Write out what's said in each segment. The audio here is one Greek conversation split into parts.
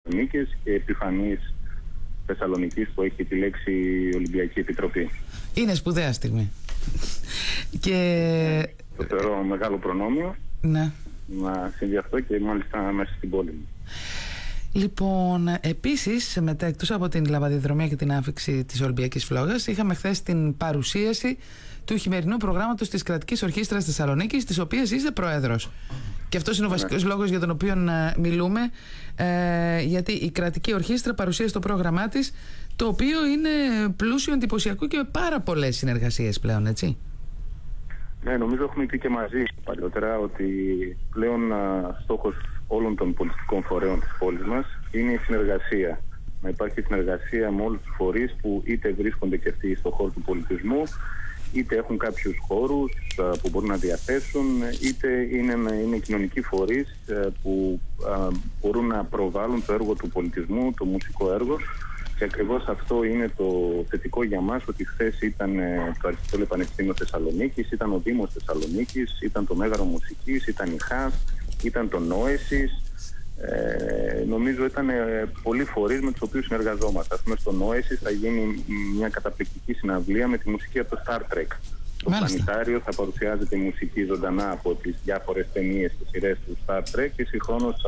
Θεσσαλονίκης και επιφανής Θεσσαλονικής που έχει τη λέξη Ολυμπιακή Επιτροπή. Είναι σπουδαία στιγμή. Και... το θεωρώ μεγάλο προνόμιο, ναι, να συμβεί αυτό και μάλιστα μέσα στην πόλη μου. Λοιπόν, επίσης, μετά εκτός από την λαμπαδιδρομία και την άφιξη της Ολυμπιακής Φλόγας, είχαμε χθες την παρουσίαση του χειμερινού προγράμματος της Κρατικής Ορχήστρας Θεσσαλονίκης, της οποίας είστε πρόεδρος. Και αυτός είναι ο βασικός λόγος για τον οποίο μιλούμε, γιατί η Κρατική Ορχήστρα παρουσίασε το πρόγραμμά της, το οποίο είναι πλούσιο, εντυπωσιακό και με πάρα πολλές συνεργασίες πλέον, έτσι. Ναι, νομίζω έχουμε πει και μαζί παλιότερα ότι πλέον στόχος όλων των πολιτικών φορέων της πόλης μας είναι η συνεργασία. Να υπάρχει συνεργασία με όλους τους φορείς που είτε βρίσκονται και αυτοί στον χώρο του πολιτισμού, είτε έχουν κάποιους χώρους που μπορούν να διαθέσουν, είτε είναι κοινωνικοί φορείς που μπορούν να προβάλλουν το έργο του πολιτισμού, το μουσικό έργο. Και ακριβώς αυτό είναι το θετικό για μας, ότι χθες ήταν το Αριστοτέλειο Πανεπιστήμιο Θεσσαλονίκης, ήταν ο Δήμος Θεσσαλονίκης, ήταν το Μέγαρο Μουσικής, ήταν η ΧΑΣ, ήταν το Νόεσης. Νομίζω ήταν πολλοί φορείς με τους οποίους συνεργαζόμαστε. Ας πούμε, στο Νόεσης θα γίνει μια καταπληκτική συναυλία με τη μουσική από το Star Trek. Το πλανητάριο θα παρουσιάζεται η μουσική ζωντανά από τις διάφορες ταινίες και σειρές του Star Trek και συγχρόνως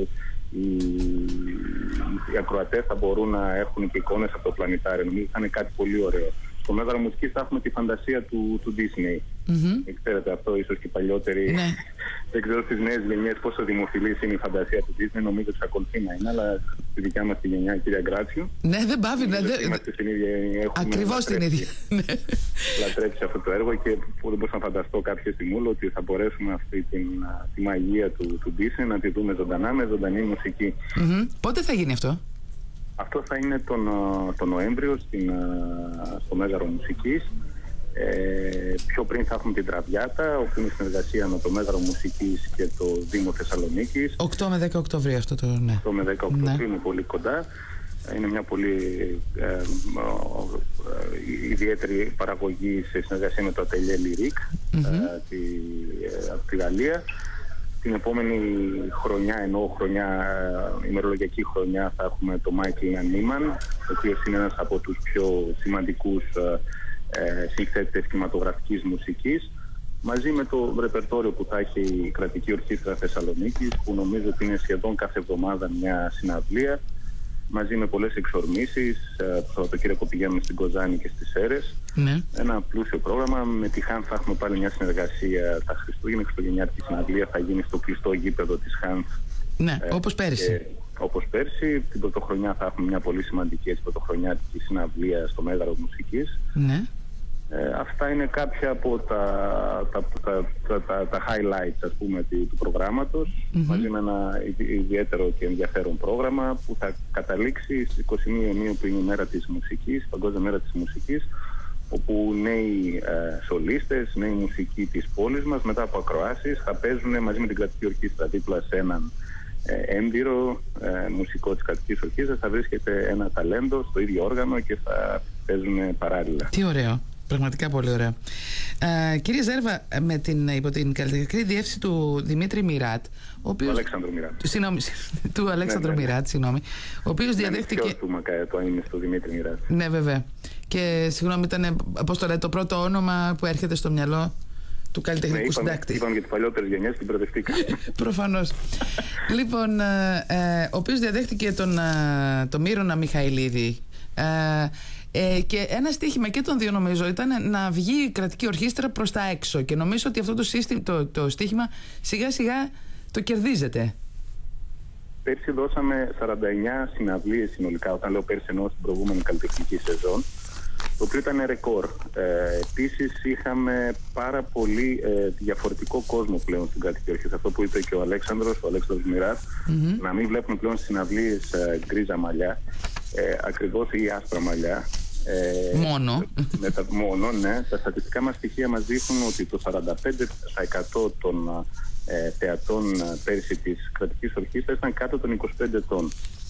οι ακροατές θα μπορούν να έχουν και εικόνες από το πλανητάριο. Νομίζω θα είναι κάτι πολύ ωραίο. Στο Μέγαρο Μουσικής θα έχουμε τη φαντασία του Disney. Ξέρετε αυτό, ίσως και οι παλιότεροι. Ναι. Δεν ξέρω στις νέες γενιές πόσο δημοφιλής είναι η φαντασία του Disney. Νομίζω ότι εξακολουθεί να είναι, αλλά στη δικιά μας τη γενιά, κυρία Γκράτσιο. Ναι, δεν πάβει. Είμαστε στην ίδια. Ακριβώς την ίδια. Λατρέψει αυτό το έργο και δεν μπορούσα να φανταστώ κάποια στιγμή ότι θα μπορέσουμε αυτή τη μαγεία του Disney να τη δούμε ζωντανά με ζωντανή μουσική. Πότε θα γίνει αυτό? Αυτό θα είναι τον Νοέμβριο στο Μέγαρο Μουσικής. Πιο πριν θα έχουμε την Τραβιάτα, όπου είναι συνεργασία με το Μέγαρο Μουσικής και το Δήμο Θεσσαλονίκης. 8 με 10 Οκτωβρίου αυτό το, ναι. 8 με 10 Οκτωβρίου είναι πολύ κοντά. Είναι μια πολύ ιδιαίτερη παραγωγή σε συνεργασία με το Ατελιέ Λιρίκ από τη Γαλλία. Την επόμενη χρονιά, ημερολογιακή χρονιά, θα έχουμε το Μάικλ Νίμαν, ο οποίος είναι ένας από τους πιο σημαντικούς συνθέτες κινηματογραφικής μουσικής, μαζί με το ρεπερτόριο που θα έχει η Κρατική Ορχήστρα Θεσσαλονίκης, που νομίζω ότι είναι σχεδόν κάθε εβδομάδα μια συναυλία, μαζί με πολλές εξορμήσεις. Το Σαββατοκύριακο πηγαίνουμε στην Κοζάνη και στις Σέρρες. Ναι. Ένα πλούσιο πρόγραμμα. Με τη ΧΑΝ θα έχουμε πάλι μια συνεργασία τα Χριστούγεννα. Η χριστουγεννιάτικη συναυλία θα γίνει στο κλειστό γήπεδο της ΧΑΝ. Ναι, όπως πέρσι. Όπως πέρσι. Την πρωτοχρονιά θα έχουμε μια πολύ σημαντική πρωτοχρονιάτικη συναυλία στο Μέγαρο Μουσικής. Ναι. Αυτά είναι κάποια από τα highlights, ας πούμε, του προγράμματος, μαζί με ένα ιδιαίτερο και ενδιαφέρον πρόγραμμα που θα καταλήξει στις 21 Ιουνίου, που είναι η μέρα της μουσικής, Παγκόσμια Μέρα της Μουσικής, όπου νέοι σολίστες, νέοι μουσικοί της πόλης μας, μετά από ακροάσεις, θα παίζουν μαζί με την Κρατική Ορχήστρα δίπλα σε έναν έμπειρο μουσικό της Κρατικής Ορχήστρας. Θα βρίσκεται ένα ταλέντο στο ίδιο όργανο και θα παίζουν παράλληλα. Τι ωραίο. Πραγματικά πολύ ωραία. Κύριε Ζέρβα, υπό την καλλιτεχνική διεύθυνση του Δημήτρη Μιράτ, του Αλέξανδρου Μιράτ. Του Αλέξανδρου Μιράτ, συγγνώμη. Ο οποίος διαδέχτηκε. Το είναι στο Δημήτρη Μιράτ. Ναι, βέβαια. Και συγγνώμη, ήταν, πώς το λέτε, το πρώτο όνομα που έρχεται στο μυαλό του καλλιτεχνικού συντάκτη. Είπαμε για τις παλιότερες γενιές και μπερδευτήκα. Προφανώς. Λοιπόν, ο οποίος διαδέχτηκε τον Μύρονα Μιχαηλίδη. Και ένα στίχημα και των δύο, νομίζω, ήταν να βγει η Κρατική Ορχήστρα προς τα έξω. Και νομίζω ότι αυτό το στίχημα σιγά σιγά το κερδίζετε. Πέρσι δώσαμε 49 συναυλίες συνολικά. Όταν λέω πέρσι, εννοώ στην προηγούμενη καλλιτεχνική σεζόν, το οποίο ήταν ρεκόρ. Επίσης είχαμε πάρα πολύ διαφορετικό κόσμο πλέον στην Κρατική Ορχήστρα. Αυτό που είπε και ο Αλέξανδρος Μιράτ, να μην βλέπουμε πλέον συναυλίες γκρίζα μαλλιά, ακριβώς, ή άσπρα μαλλιά. Μόνο, ναι. Τα στατιστικά μας στοιχεία μας δείχνουν ότι το 45% των θεατών πέρσι της Κρατικής Ορχήστρας ήταν κάτω των 25 ετών.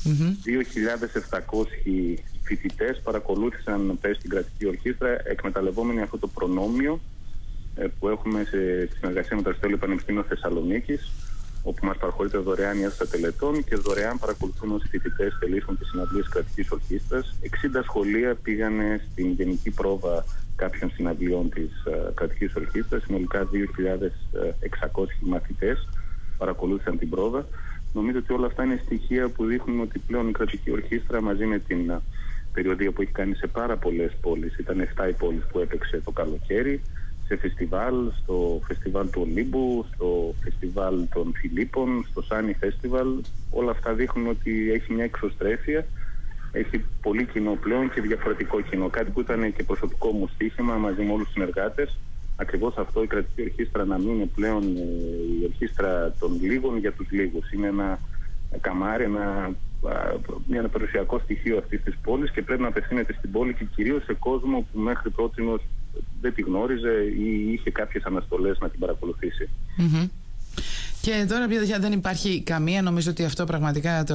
2.700 φοιτητές παρακολούθησαν πέρσι την Κρατική Ορχήστρα, εκμεταλλευόμενοι αυτό το προνόμιο που έχουμε σε συνεργασία με το Αριστοτέλειο Πανεπιστήμιο Θεσσαλονίκης, όπου μας παραχωρείται δωρεάν η αίθουσα τελετών και δωρεάν παρακολουθούν όσοι φοιτητές θελήσουν τις συναυλίες κρατικής ορχήστρας. 60 σχολεία πήγανε στην γενική πρόβα κάποιων συναυλιών της κρατικής ορχήστρας. Συνολικά 2.600 μαθητές παρακολούθησαν την πρόβα. Νομίζω ότι όλα αυτά είναι στοιχεία που δείχνουν ότι πλέον η κρατική ορχήστρα, μαζί με την περιοδία που έχει κάνει σε πάρα πολλές πόλεις, ήταν 7 οι πόλεις που έπαιξε το καλοκαίρι, σε φεστιβάλ, στο φεστιβάλ του Ολύμπου, στο φεστιβάλ των Φιλίππων, στο Σάνι Φεστιβάλ, όλα αυτά δείχνουν ότι έχει μια εξωστρέφεια, έχει πολύ κοινό πλέον και διαφορετικό κοινό. Κάτι που ήταν και προσωπικό μου στοίχημα μαζί με όλους τους συνεργάτες. Ακριβώς αυτό, η κρατική ορχήστρα να μην είναι πλέον η ορχήστρα των λίγων για τους λίγους. Είναι ένα καμάρι, ένα περιουσιακό στοιχείο αυτής της πόλης και πρέπει να απευθύνεται στην πόλη και κυρίως σε κόσμο που μέχρι πρότινος δεν τη γνώριζε ή είχε κάποιες αναστολές να την παρακολουθήσει. Mm-hmm. Και τώρα πια δεν υπάρχει καμία, νομίζω ότι αυτό πραγματικά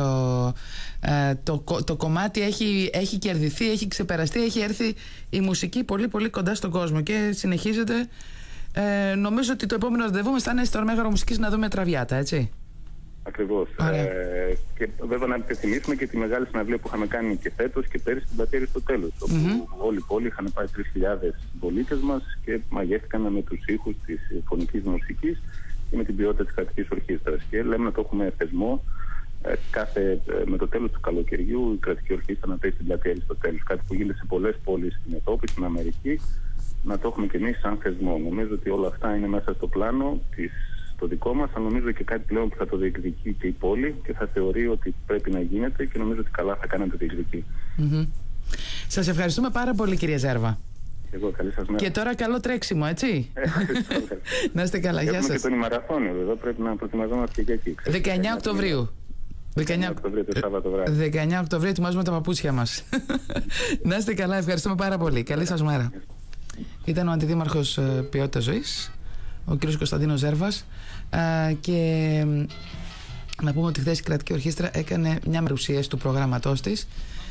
το κομμάτι έχει κερδιθεί, έχει ξεπεραστεί, έχει έρθει η μουσική πολύ πολύ κοντά στον κόσμο και συνεχίζεται. Νομίζω ότι το επόμενο ραντεβού μας θα είναι στο Μέγαρο Μουσικής να δούμε Τραβιάτα, έτσι. Ακριβώς. Και βέβαια να επιθυμίσουμε και τη μεγάλη συναυλία που είχαμε κάνει και φέτος και πέρυσι στην Πλατεία Αριστοτέλους, όπου όλη η πόλη είχαν πάει 3.000 πολίτες μας και μαγεύτηκαν με τους ήχους της φωνικής μουσικής και με την ποιότητα της κρατικής ορχήστρας. Και λέμε να το έχουμε θεσμό με το τέλος του καλοκαιριού η κρατική ορχήστρα να παίζει στην Πλατεία Αριστοτέλους. Κάτι που γίνεται σε πολλές πόλεις στην Ευρώπη, στην Αμερική, να το έχουμε και εμείς σαν θεσμό. Νομίζω ότι όλα αυτά είναι μέσα στο πλάνο το δικό μας, αλλά νομίζω και κάτι πλέον που θα το διεκδικεί και η πόλη και θα θεωρεί ότι πρέπει να γίνεται και νομίζω ότι καλά θα κάνει να το διεκδικεί. Mm-hmm. Σας ευχαριστούμε πάρα πολύ, κυρία Ζέρβα. Εγώ, καλή σας μέρα. Και τώρα καλό τρέξιμο, έτσι. Να είστε καλά, γεια σας. Έχουμε και τον ημαραθώνιο, εδώ πρέπει να προετοιμαζόμαστε και εκεί. 19 Οκτωβρίου. 19 Οκτωβρίου το Σάββατο βράδυ. 19 Οκτωβρίου ετοιμάζουμε τα παπούτσια μας. Να είστε καλά, ευχαριστούμε πάρα πολύ. Καλή σας μέρα. Ήταν ο Αντιδήμαρχος Ποιότητας Ζωής, ο κ. Κωνσταντίνος Ζέρβας, και να πούμε ότι χθες η Κρατική Ορχήστρα έκανε μια παρουσίαση του προγράμματός της